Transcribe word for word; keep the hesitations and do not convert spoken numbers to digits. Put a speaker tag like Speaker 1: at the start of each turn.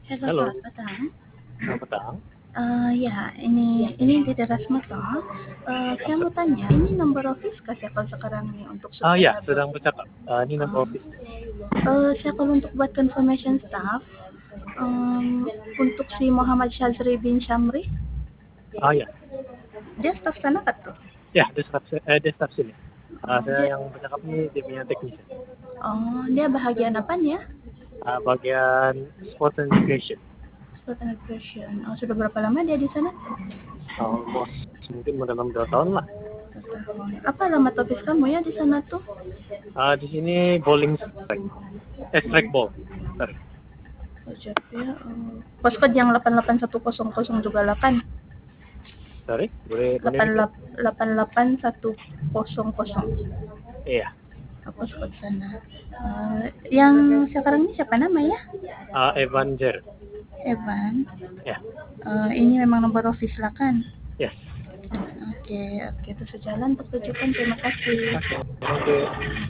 Speaker 1: Halo,
Speaker 2: Halo,
Speaker 1: selamat petang.
Speaker 2: selamat petang.
Speaker 1: Eee, ya, ini ini di Erasmus toh. Eee, saya mau tanya, ini nomor office kah saya kalau sekarang nih untuk
Speaker 2: Ah ya,
Speaker 1: supervisor?
Speaker 2: sedang bercakap. Ah, ini nomor
Speaker 1: Oh,
Speaker 2: office.
Speaker 1: eee, saya kalau untuk buat confirmation staff, mmm, untuk si Muhammad Syazri bin Syamri,
Speaker 2: Ah ya,
Speaker 1: dia staf sana kah tuh?
Speaker 2: ya, dia staff, eh, dia staff sini. Ah,
Speaker 1: Oh,
Speaker 2: saya
Speaker 1: dia
Speaker 2: yang bercakap ini dia punya technician.
Speaker 1: oh, dia bahagian apanya?
Speaker 2: Ah, bagian sport and recreation.
Speaker 1: Sport and Recreation. Oh, sudah berapa lama dia di sana tuh?
Speaker 2: Almost mungkin udah enam dua tahun lah.
Speaker 1: Satu tahun. Apa alamat office kamu ya di sana tuh?
Speaker 2: Ah, di sini bowling strike, eh strike ball. Sorry,
Speaker 1: Ojek ya, eee, postcode yang delapan delapan satu nol nol juga lah kan?
Speaker 2: sorry, boleh boleh
Speaker 1: delapan
Speaker 2: repeat?
Speaker 1: lap delapan delapan satu nol nol.
Speaker 2: Iya,
Speaker 1: Aku suka ke sana. Eh, yang sekarang ini siapa nama ya?
Speaker 2: ah, Evan Jer.
Speaker 1: Evan.
Speaker 2: Ya,
Speaker 1: Eh, ini memang nomor office lah kan?
Speaker 2: yes.
Speaker 1: Oke, oke, itu sejalan untuk tujukan. Terima kasih.
Speaker 2: Oke, thank you.